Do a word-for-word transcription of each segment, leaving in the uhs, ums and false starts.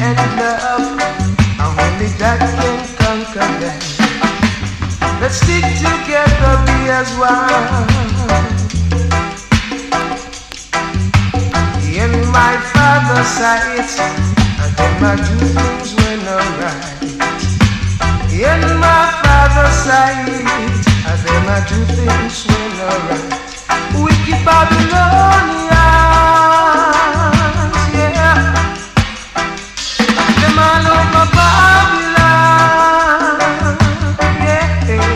and love, and only that can conquer them. Let's stick together, be as one. In my Father's sight, and then I do things when alright. In my Father's sight, and then I do things when alright. Wicked Babylonians, yeah, them all over Babylon, yeah.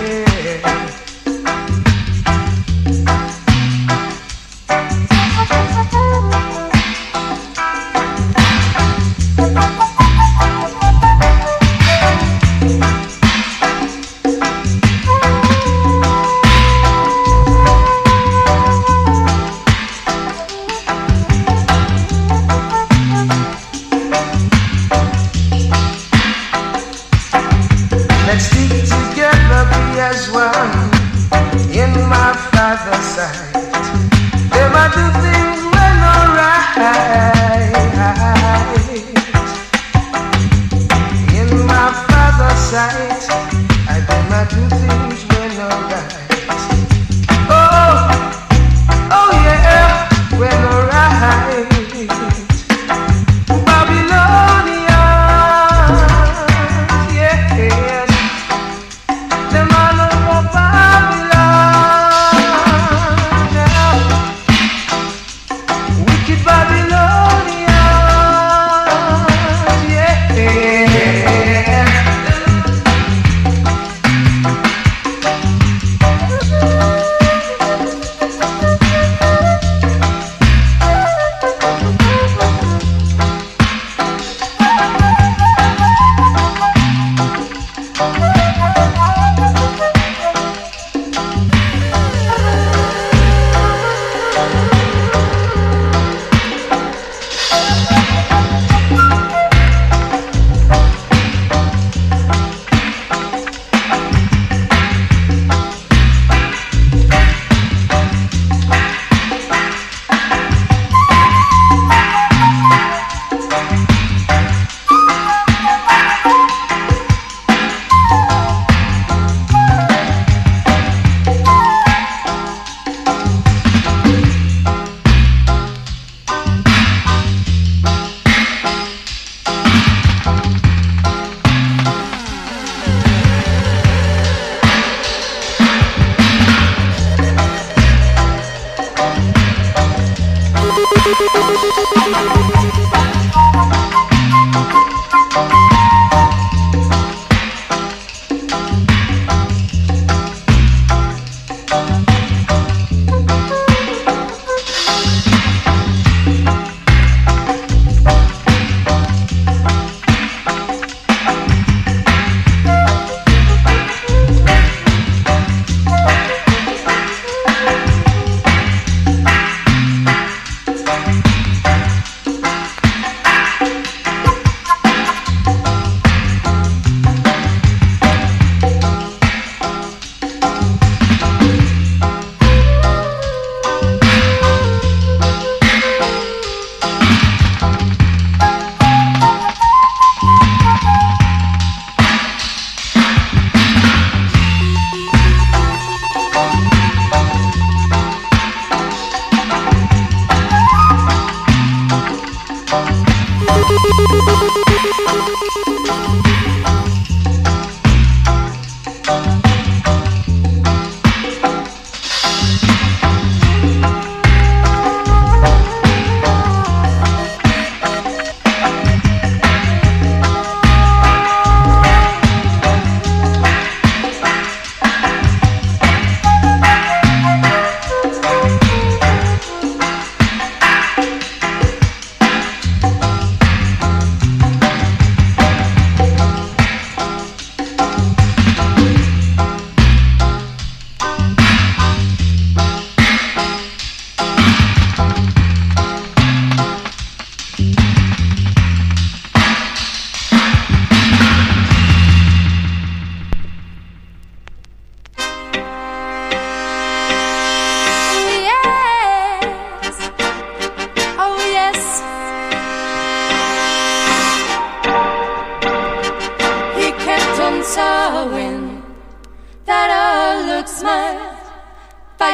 Let's stick together, be as one. In my Father's sight, them I do things when alright. In my Father's sight, I them I do things when alright. Oh, oh yeah, when alright. Babylonia, yeah. Them all over Babylon now. Wicked Babylonians, yeah.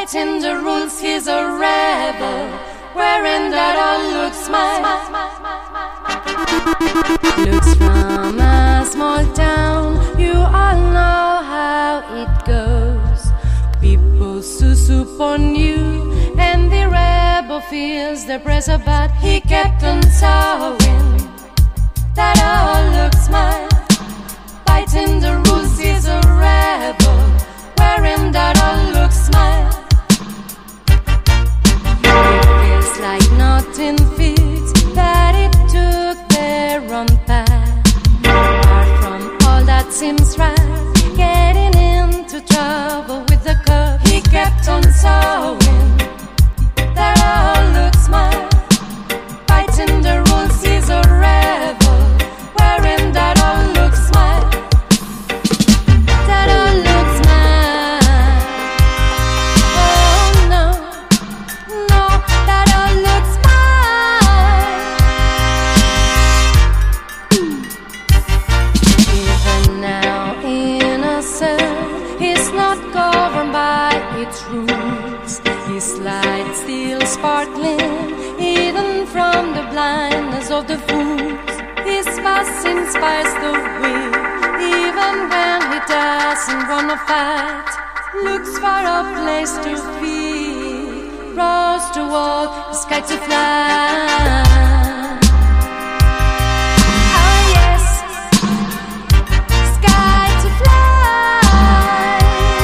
Fighting the rules, he's a rebel, wearing that old look smile. Looks from a small town, you all know how it goes. People soup on you, and the rebel feels the pressure, but he kept on sowing that old look smile. Fighting the rules, he's a rebel, wearing that old look smile. It feels like nothing fits, that it took their own path. Apart from all that seems right, getting into trouble with the cup, he kept on sowing that old look smile. Fighting the rules, he's a rebel, wearing that old look smile. That old look smile. Oh no, no, that old look smile. Even now in a cell, he's not governed by its rules. His light still sparkling, hidden from the blindness of the fools. His fuss inspires the weak, even when he doesn't wanna fight. Looks for a place to feed, rose to walk, the sky to fly. Oh yes, sky to fly.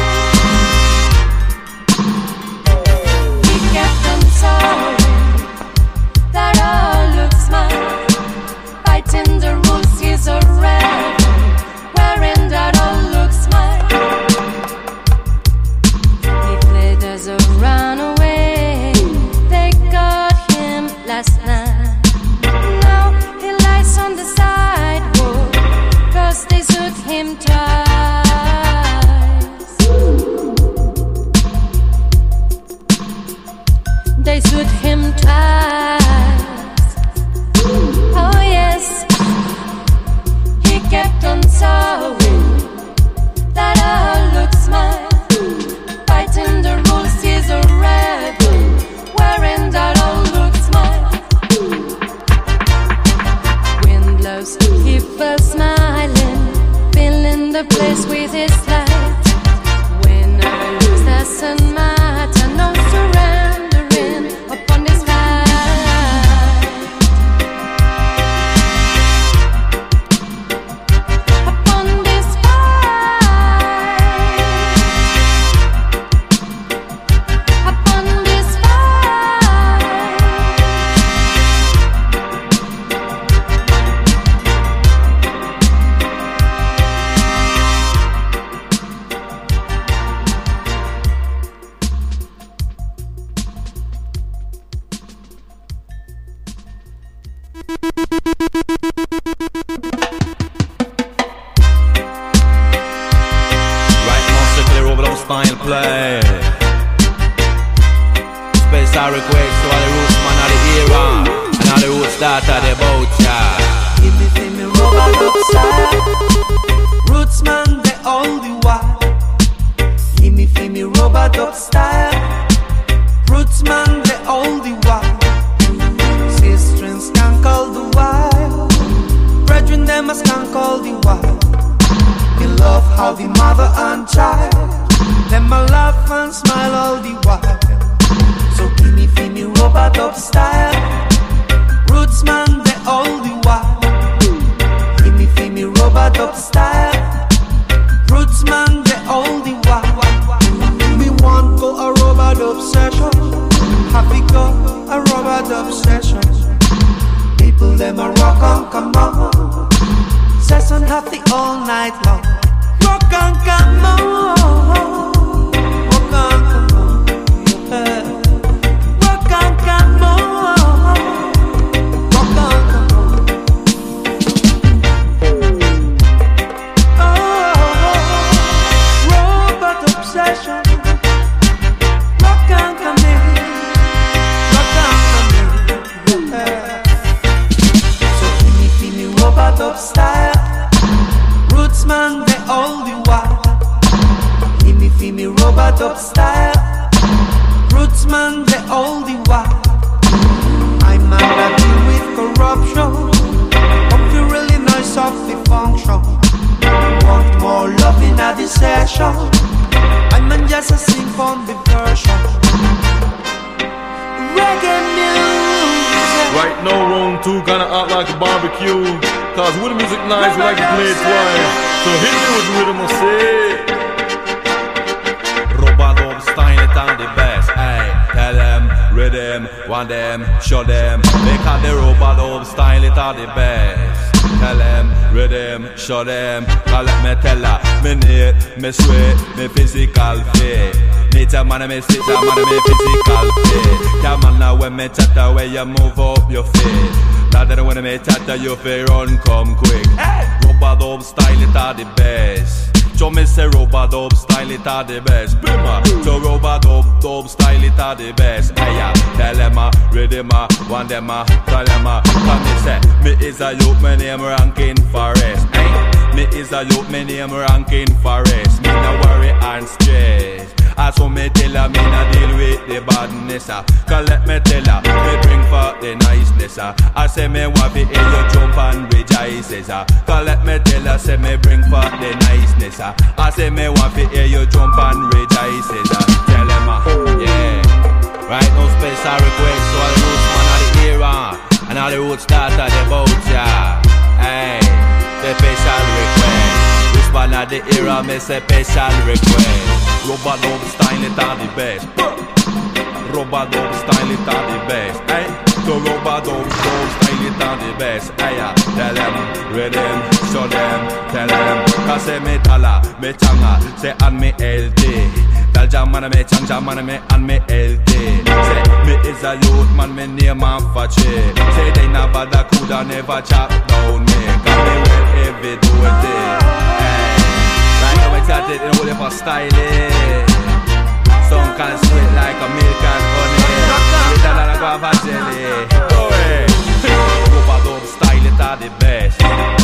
He kept on soaring, that old look smile. Fighting the rules, he's a rebel, wearing that old look smile. He played as a runaway, they got him last night. Now he lies on the sidewalk, cause they shoot him twice. They shoot him twice. Oh yes, he kept on sowing that old look smile. Fighting the rules, he's a rebel, wearing that old look smile. Wind blows, he fell smiling, filling the place with his light. When I lose, doesn't matter, no surrendering upon this fight. Upon this fight. Upon this fight. Right now, strictly over those style play. Special request to all the roots man of the era and all the roots that are the boat, yeah. Give me, give me, robot upside. Roots man, the only one. Give me, give me, robot up style. Roots man, the only one. Sisters can call the wild. Brethren, them must can call the wild. They love how the mother and child. Them a laugh and smile all the while. So give me, give me, robot up style. Roots man, the only one. Give me, give me, robot up style. Roots man, the only one. We want go a robot obsession. Happy go a robot obsession. People them a rock on, come on. Session happy all night long. Rock on, come on. Rock on, come on. Yeah. Rock on, come on. Rock on, come on. Oh, robot obsession. Rock on, come in. Rock on, come in. Yeah. So give me, give me robot up style. Roots man, the only one. Give me, give me robot up style. Rootsman, the oldie one. I'm not deal with corruption. Hope you really nice of the function. Want more love in a the session. I'm just a sing on the version. Reggae music. Right now, round two, gonna act like a barbecue. Cause with the music nice, we like to play it twice. So hit me with the rhythm and say. Robado style it on the best, ayy. Tell them, rhythm, want them, show them. Because the Robado style it on the best. Tell them, rhythm, show them. Cause let me tell her, me need, me sweat, me physical fit. Nature man, me sit down, man, me physical fit. Yeah, man, now when me chatter, where you move up your feet. That when me chatter, you feel run, come quick. Robado style it on the best. So me say Robado style it are the best. Bima, so Robado dub style it are the best. Aya, tell them a, rhythm a, want them a, tell them a. Come me say, me is a youth, my name ranking forest. Ay, me is a youth, my name ranking forest. Me no worry and stress. As for me tell her, me no deal with the badness. Uh. Cause let me tell her, me bring for the niceness. Uh. I say me want to hear you jump and rejoices. Uh. Cause let me tell her, say me bring for the niceness. Uh. I say me want to hear you jump and rejoices. Uh. Tell them, uh, yeah. Right now special request to all the roots man of the era. And all the roots start at the boat, yeah. Hey, the special request. This one of the era, me say special request. Robado style it are the best. Robado style it are the best. Hey, so Robado style it are the best. Hey, tell them, rhythm, show them, tell them. Cause say me tala, me changa, say and me L D. Tell Jamana me chang, Jamana me and me L D. Say me is a youth man, me name and fache. Say they na bada coulda never chop down me. Cause me well every do a day. That it in all of our styling. Some can sweet like a milk and honey. With a lot of guava jelly. Go away. Robado style it are the best.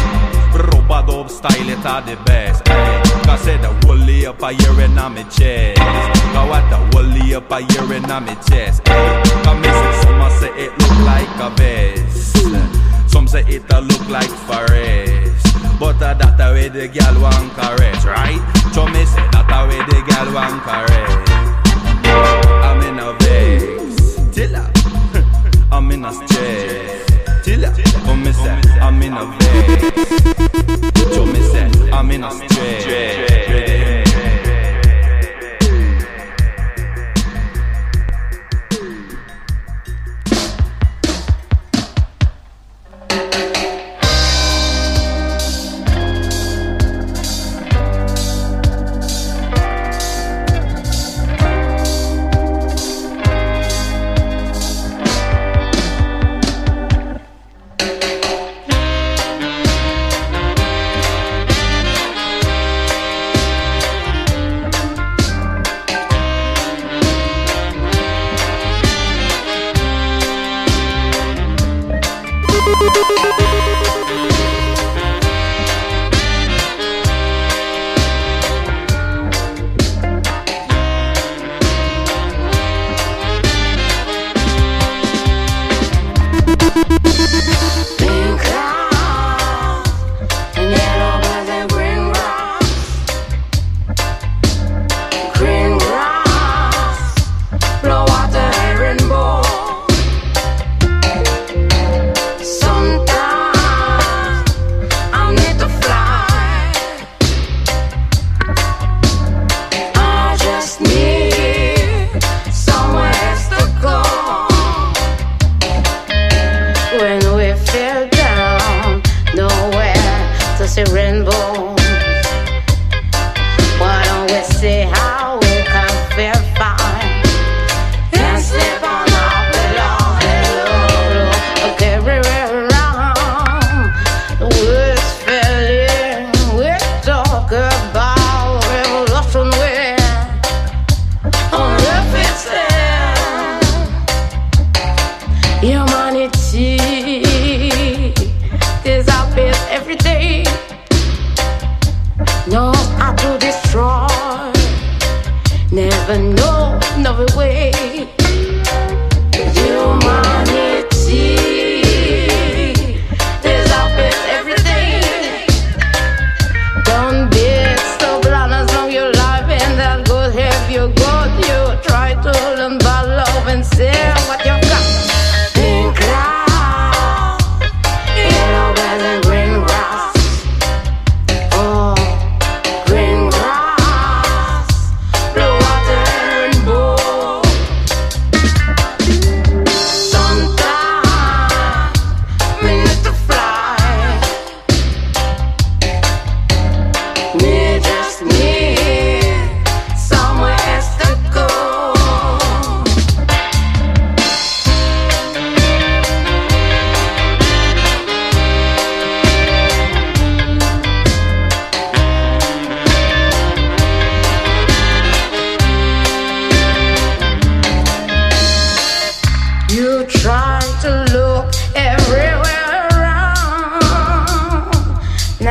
Robado style it are the best. Ay, cause say the woolly up a year in on me chest. Cause what the woolly up a year in on me chest. Ay, cause me say some say it look like a vest. Some say it a look like forest. But uh, that a way the girl want caress, right? So me say that a way the girl want caress. I'm in a vex, tilla. I'm in a stress, tilla. Come me say, I'm in a vex. So me say, I'm in a stress.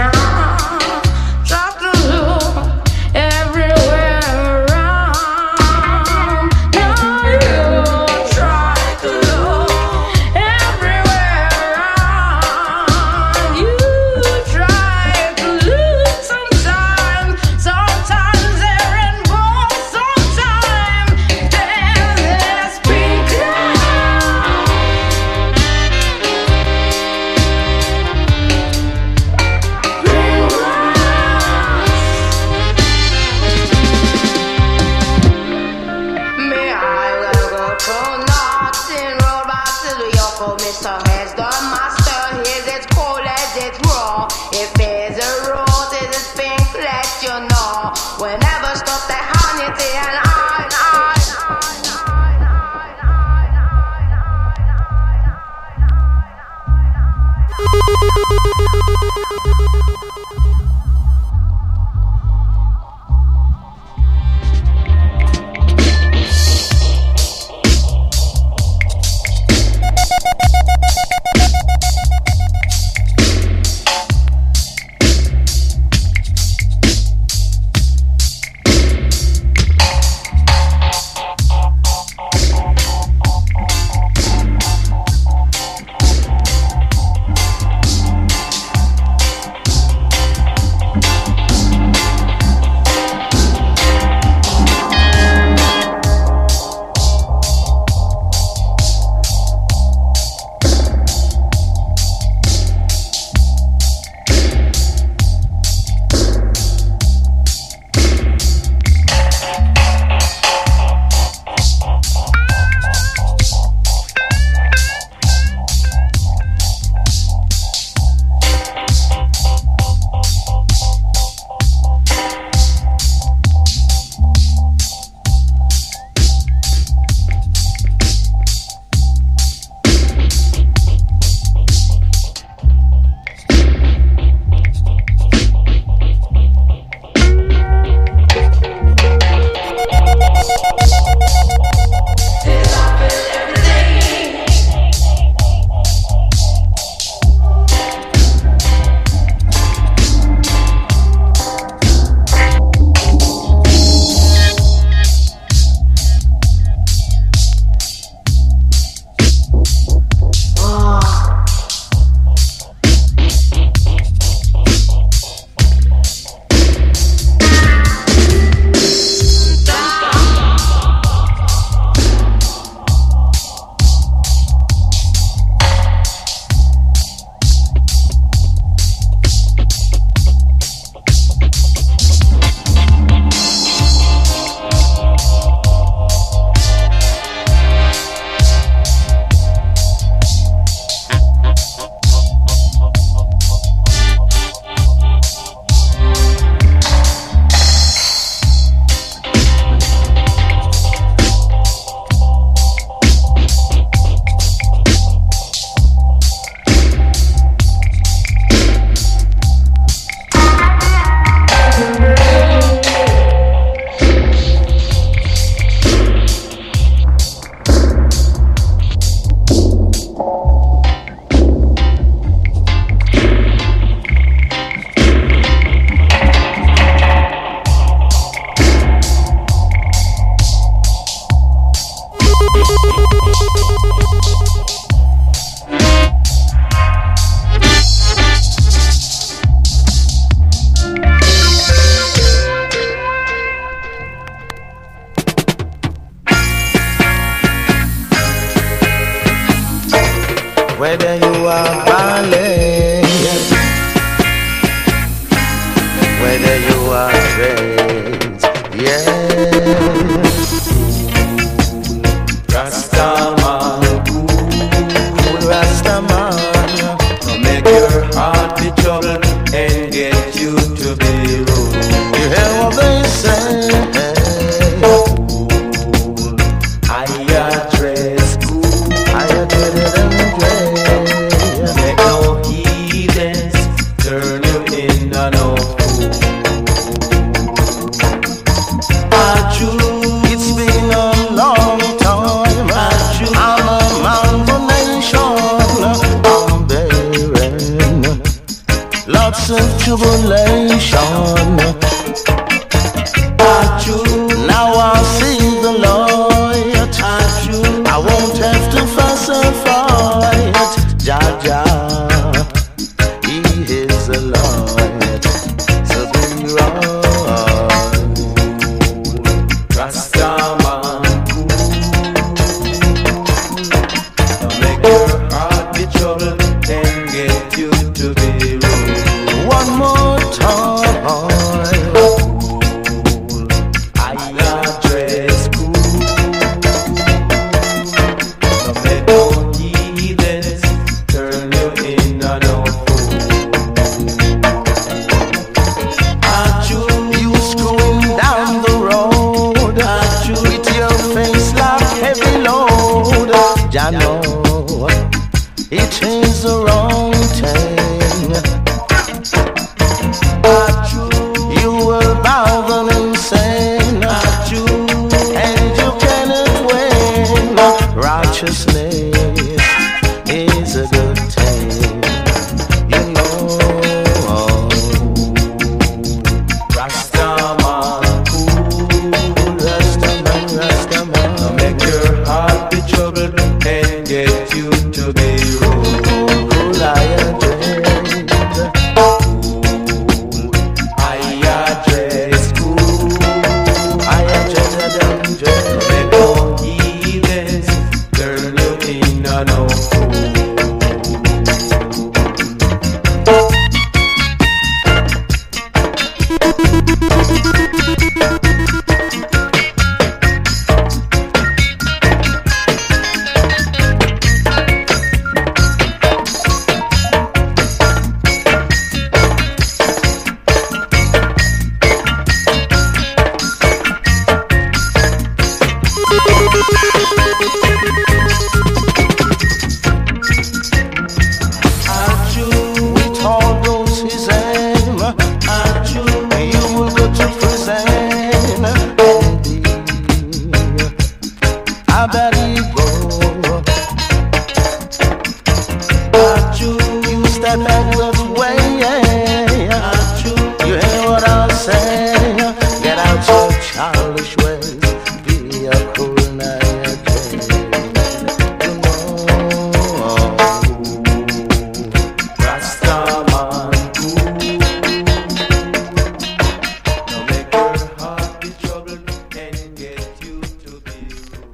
whether you are ballet, whether you are straight, yeah. Rastaman, cool Rastaman, to make your heart be troubled and get you to be rude. You hear what they say? Trouble tribulation. Now I see the light. I won't have to fuss or fight. Jah Jah, He is the light. So be right. Rastaman cool. Don't make your heart be troubled and get you to be rude. One more time. I know it is the wrong thing. You will bow them insane, and you cannot win. Righteousness is a good thing, you know. Rastaman, cool, Rastaman, Rastaman. Don't make your heart be troubled and get you to be rude. Cool, I address. Cool, I address. Cool, I address. make all heathens turn you in a no fool. With all those his aim, you will go to prison. I bet you go. You step back this way. You hear what I say? Get out your childish ways. Be a cool night. You know. Rastaman cool. Don't make your heart be troubled and get you to be rude.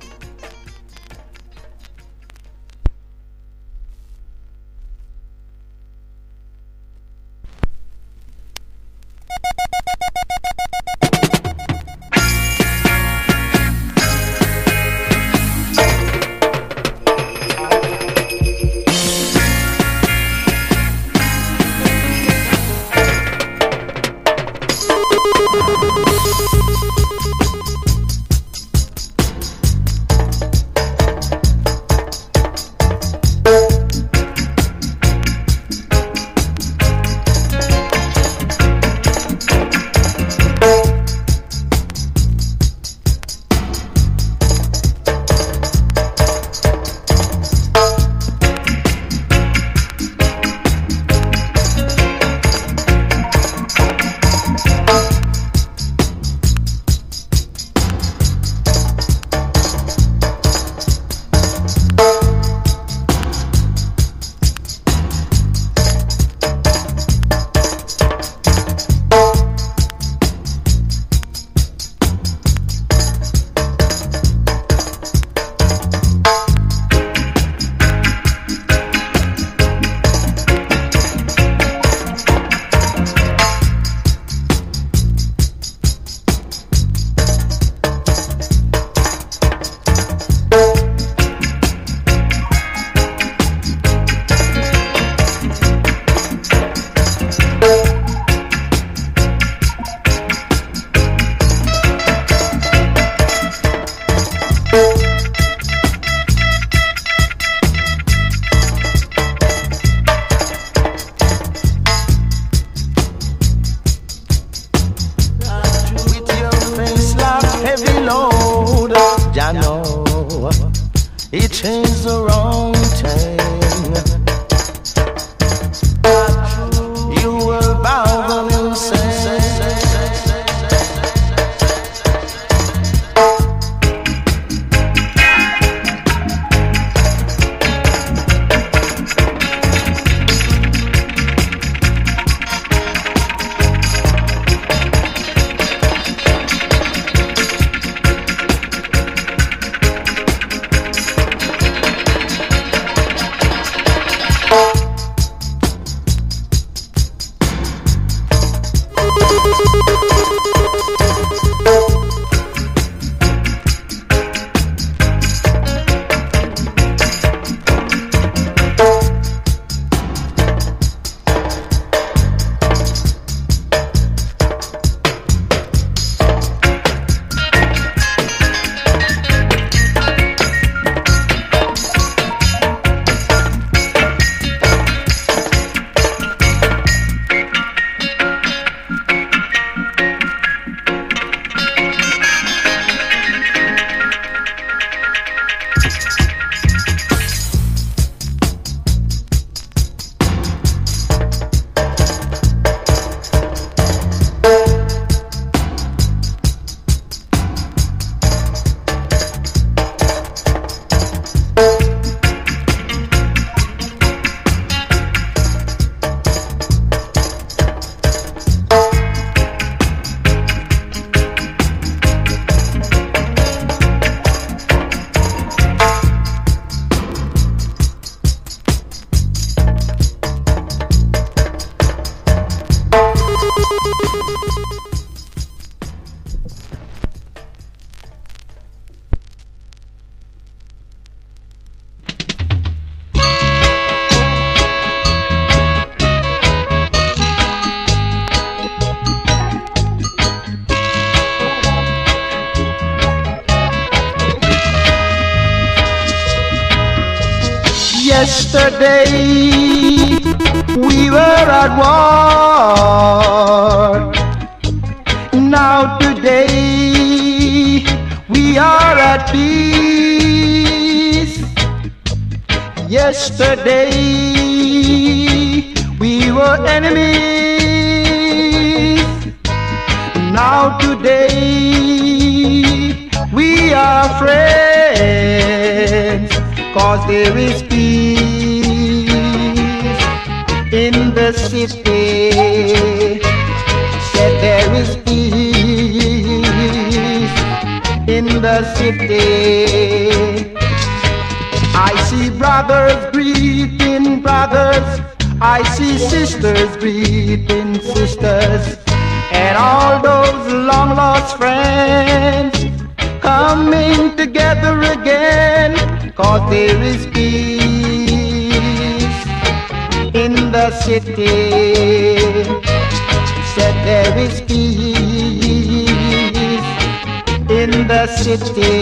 It is the wrong thing. You will bow the Yesterday we were at war. Now today we are at peace. Yesterday we were enemies. Now today we are friends. 'Cause there is peace in the city. Said there is peace in the city. I see brothers greeting brothers. I see sisters greeting sisters. And all those long lost friends coming together again. 'Cause there is peace in the city. Said there is peace in the city.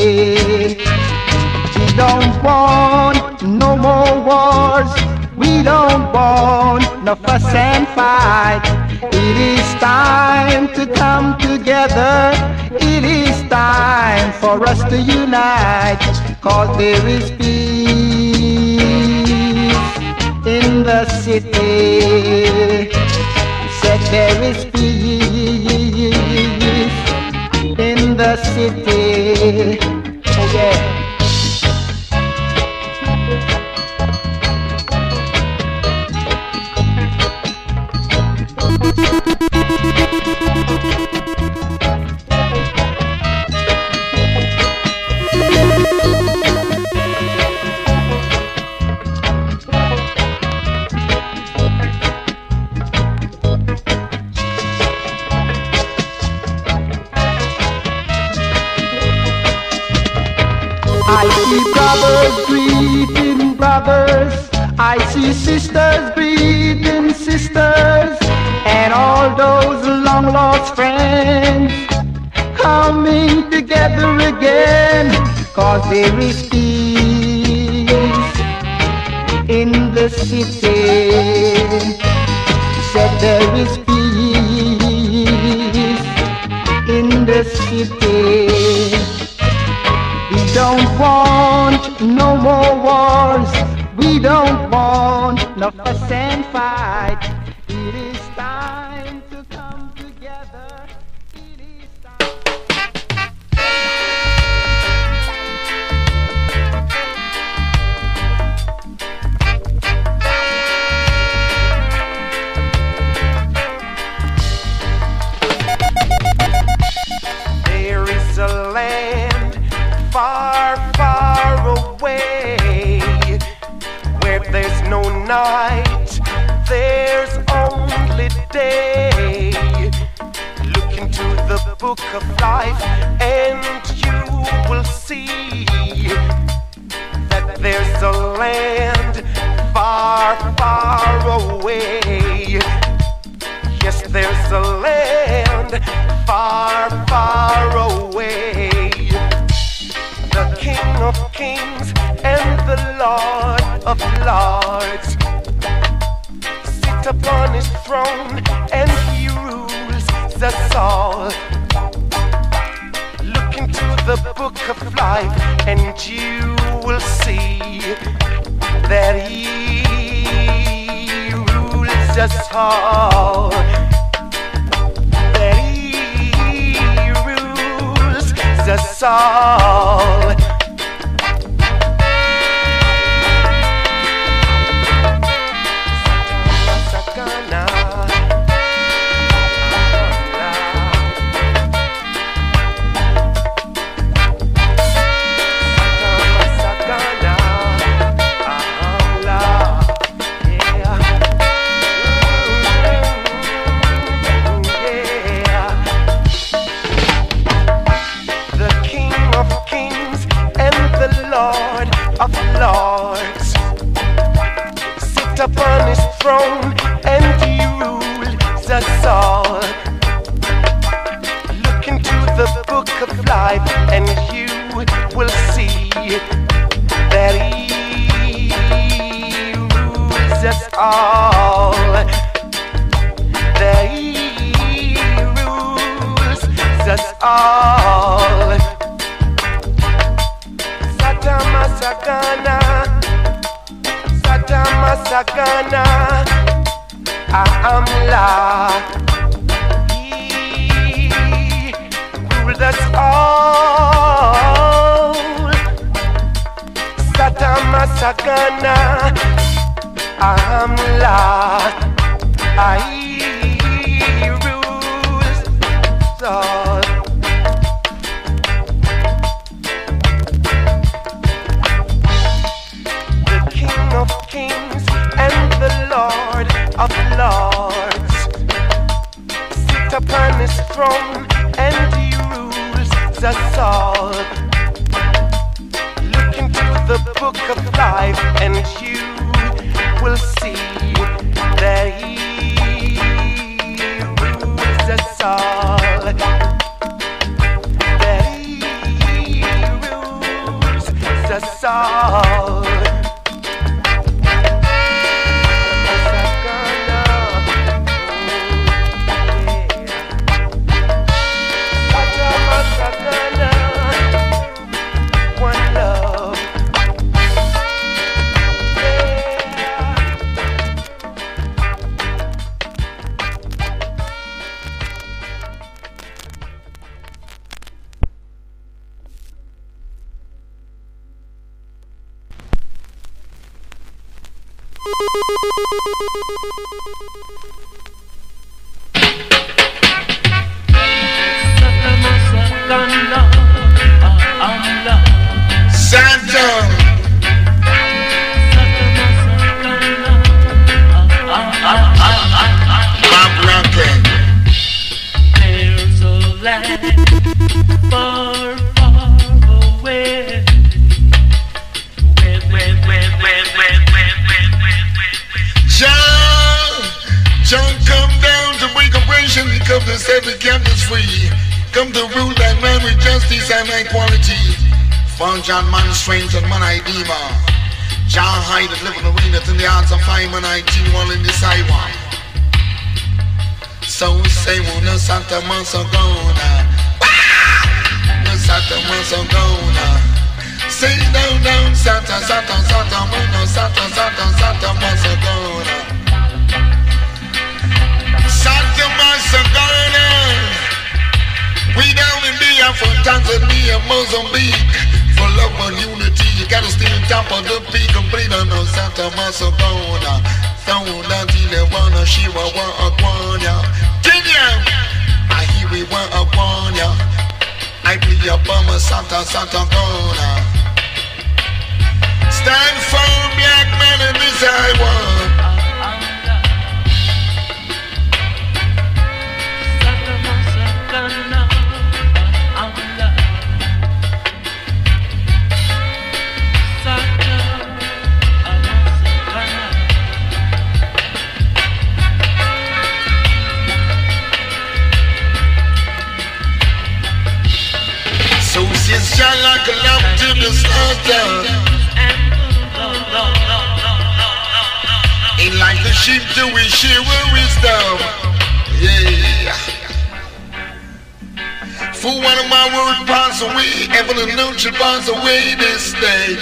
We don't want no more wars. We don't want no fuss and fight. It is time to come together. It is time for us to unite. 'Cause there is peace in the city. Said there is peace in the city. Yeah. I see brothers greeting brothers. I see sisters greeting sisters. And all those long lost friends coming together again. 'Cause there is peace in the city. Said there is peace in the city. We don't want no more wars. We don't want no fuss and fight. It is time to come together. It is time. There is a land far, far away, where there's no night, there's only day. book of life, and you will see that there's a land far, far away. Yes, there's a land far, far away. The King of Kings and the Lord of Lords sit upon his throne, and he rules us all. Look into the book of life, and you will see that he rules us all. That he rules us all. Of Lords sit upon his throne, and he rules us all. Look into the book of life, and you will see that he rules us all. That he rules us all. Satama Sagana, Amla, he ruled us all. Satama Sagana, Amla, he rules us all. Of Kings and the Lord of Lords sit upon his throne, and he rules us all. Look into the book of life, and you will see that he rules us all. That he rules us all. John man strange and man I demon. John hide and live in the arena in the arms of five man I G one in the sidewalk. So say no Santa Mansagona. No Santa Mansagona. Say down down Santa Santa Santa Mono Santa Santa Santa Mansagona. Santa Mansagona. We down in the for Tanzania, Mozambique. For love and unity, you gotta stay on top of the peak. Complete on no Santa Mansagona. Thrown down till they wanna Shiva wa Aquania. Kenya, I hear we want Aquania. I play a bummer Santa Santa Gona. Stand firm, black man in this highway. shine like a lamp to the slaughter. Ain't like the sheep to we share wisdom. Yeah. For one of my words pass away, heaven and earth shall pass away this day.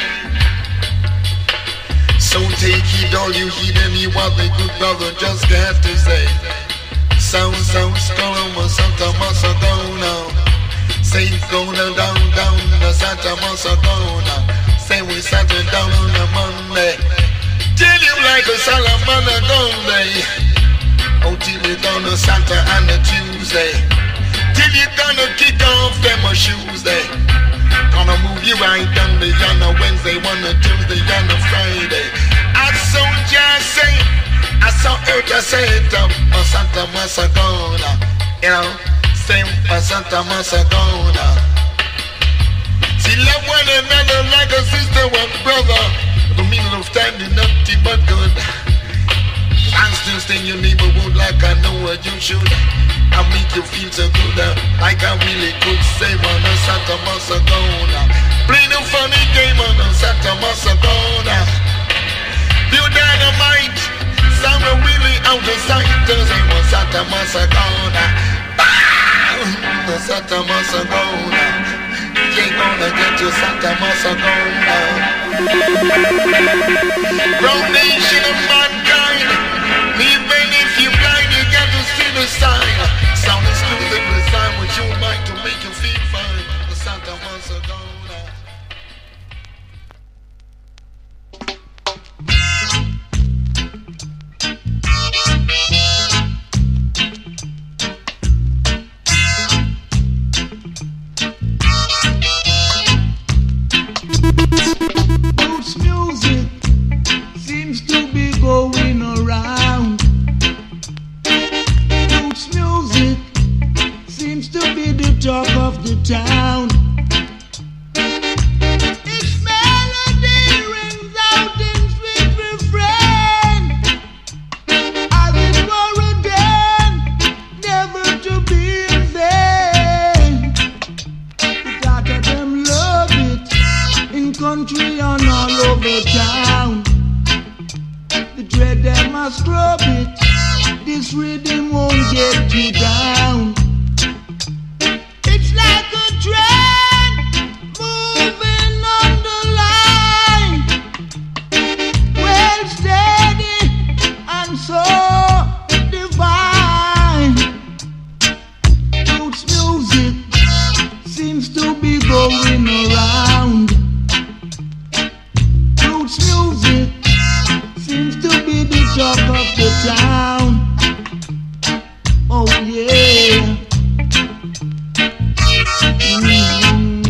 So take heed, all you heed, and you what the good brother just got to say. Sound, sound, skull, Santa Masagona. Saints gonna down, down, the Santa Masagona. Say we sat down on a Monday. Tell you like a Salamana Sunday. Oh, till you gonna Santa and a Tuesday. Till you gonna kick off them a shoes day. Gonna move you right down the on a Wednesday, one a Tuesday, on a Friday. I saw just say, I saw earth, I said, um, Santa Masagona. You know, same Santa Masagona. See, love one another like a sister and brother. The meaning of time is nothing but good. I still stay in your neighborhood like I know what you should. I make you feel so good, uh, like I really could say on a Santa Masagona. Play the funny game on a Santa Masagona. Build dynamite, sound really out of sight. Does it was Santa Masagona? Bam! The Santa Masagona. You ain't gonna get to Santa Masagona. Brown nation of mankind. Even if you blind, you got to see the sign. Sound exclusive design with your mind to make you feel fine. The Santa Masagona. Roots music seems to be going around. Roots music seems to be the talk of the town. Its melody rings out in sweet refrain, as it were ordained, never to be in vain. The thought of them love it in country and all over town. The dread them must scrub it. This rhythm won't get you down. It's like a train moving on the line, well steady and so divine. Roots music seems to be going around. Roots music seems to be the talk of the town. Oh yeah. Mm.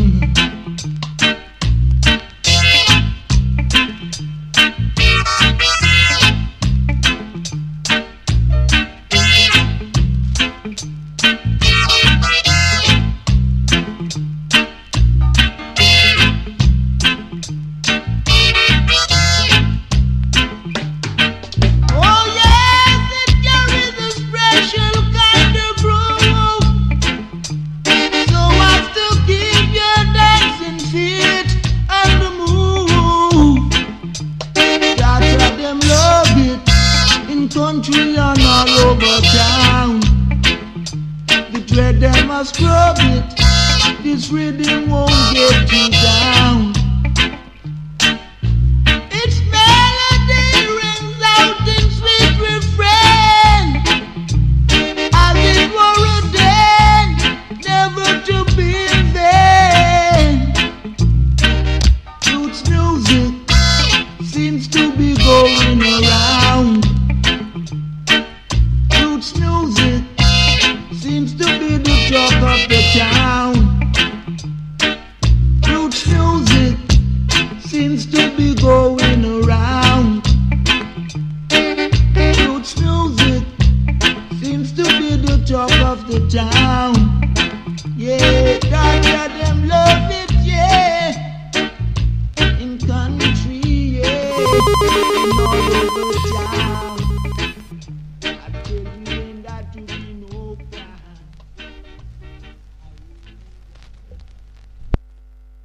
Oh yes, it carries a special kind of groove, so as to keep your dancing feet on the move. That's why them love it in country and all over town. The dread them must scrub it. This rhythm won't get you down. Its melody rings out in sweet refrain, as it were ordained, never to be in vain. Roots music seems to be going around. Roots music seems to be the talk of the town. Roots music seems to be going around. Roots music seems to be the talk of the town. Yeah, that's them love it, yeah. In country, yeah. In all over town. I tell you, ain't that to be no crime.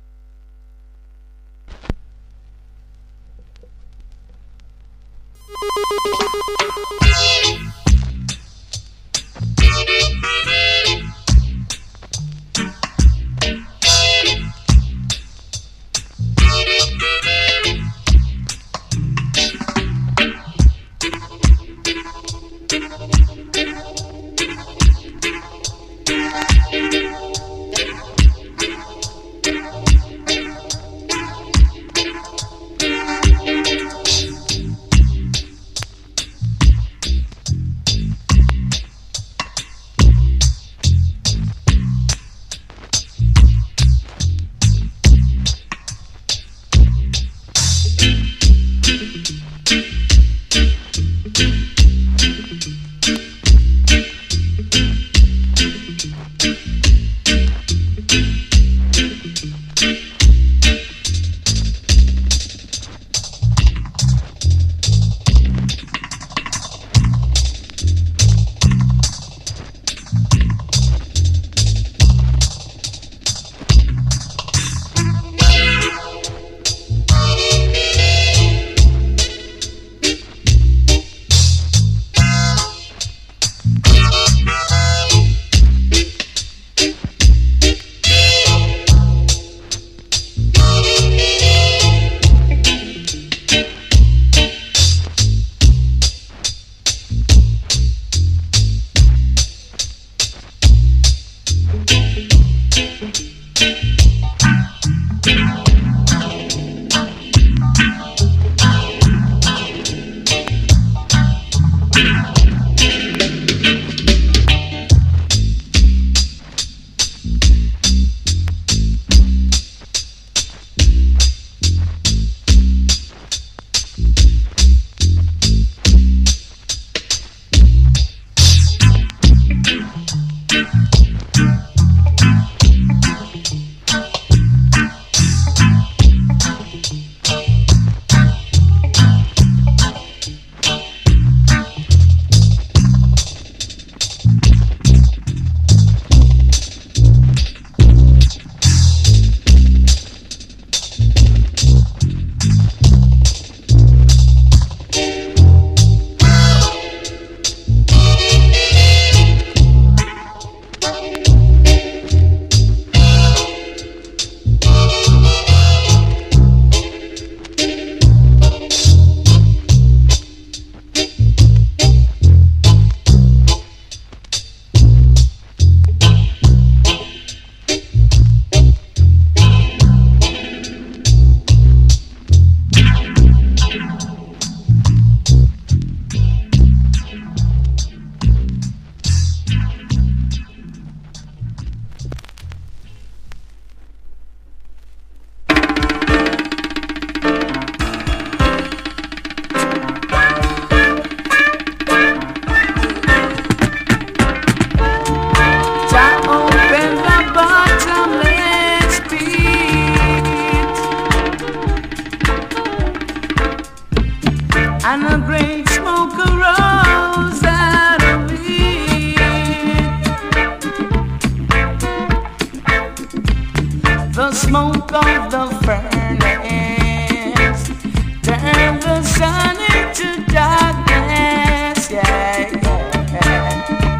smoke of the furnace turn the sun into darkness. Yeah, yeah.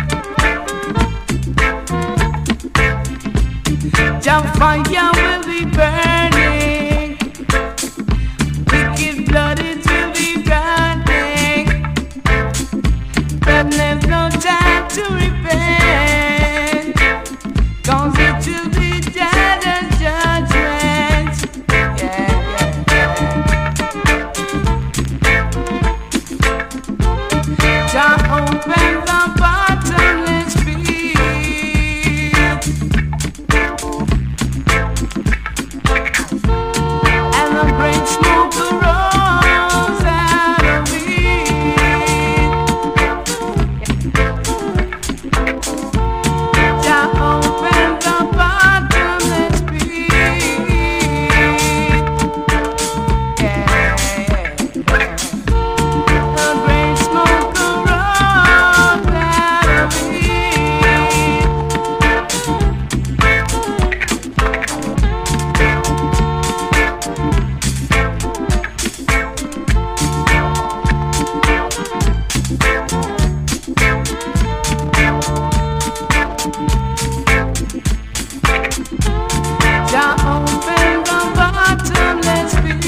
Your fire will be burning, wicked blood it will be burning, but there's no time to repent, 'cause it will be dead and judgment. Yeah, yeah, yeah. Jah open the bottomless pit, and the great smoke arose out of it. Jah open the bottomless pit. Yeah, yeah. The great smoke arose out of it. Jah open the bottomless pit,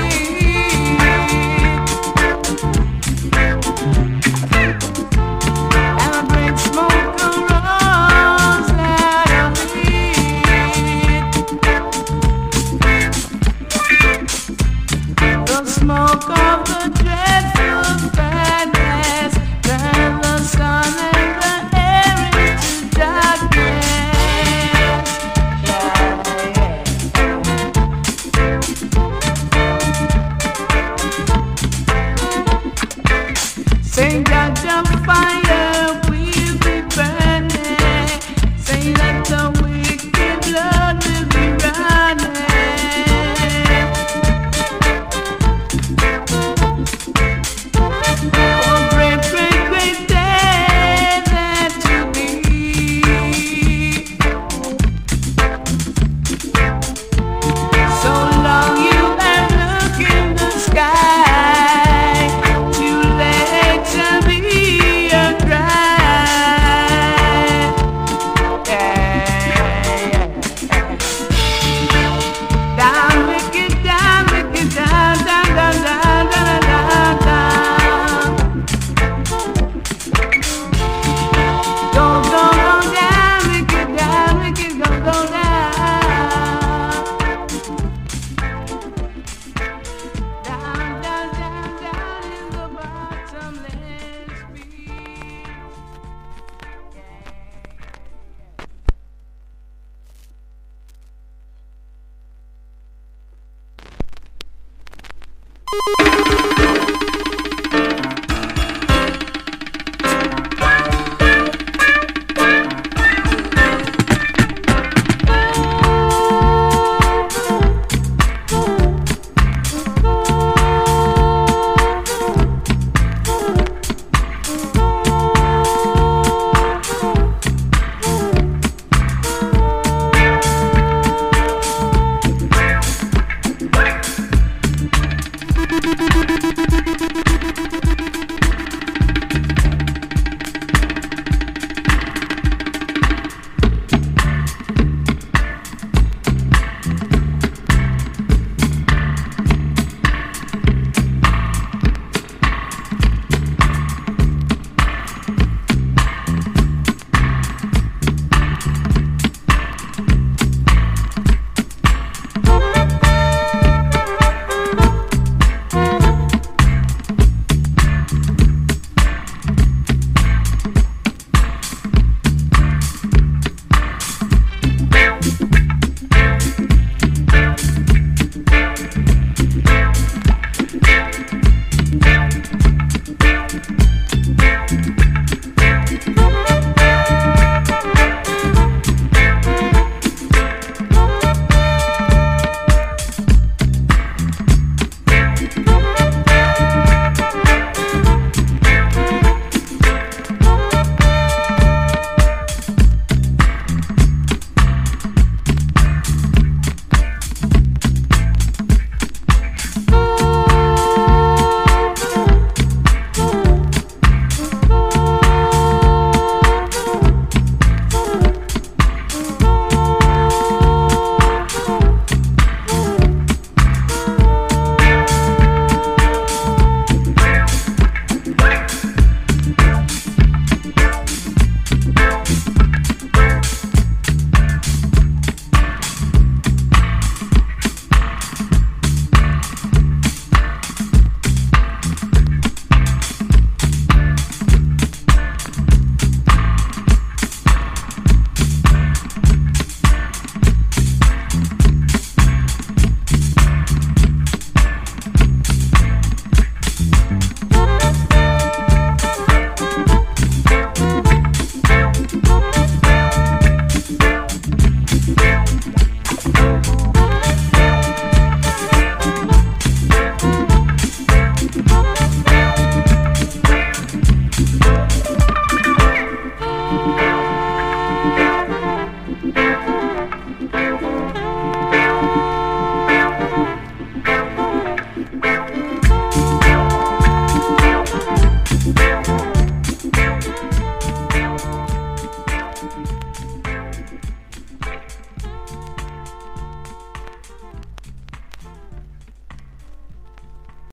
and a great smoke arose out of it. The smoke of the dreadful furnace turned the sun and the air into darkness. Say that the fire will be burning, say that the wicked blood will be running. Oh, great, great, great day that to be. So long you can look in the sky, too late to be a cry. Yeah, yeah. Down, wicked, down, wicked, down, down, down, down, down, down, down. Go, go, go down, wicked, down, wicked, go, go down. Down, down, down, down in the bottomless pit. Yeah.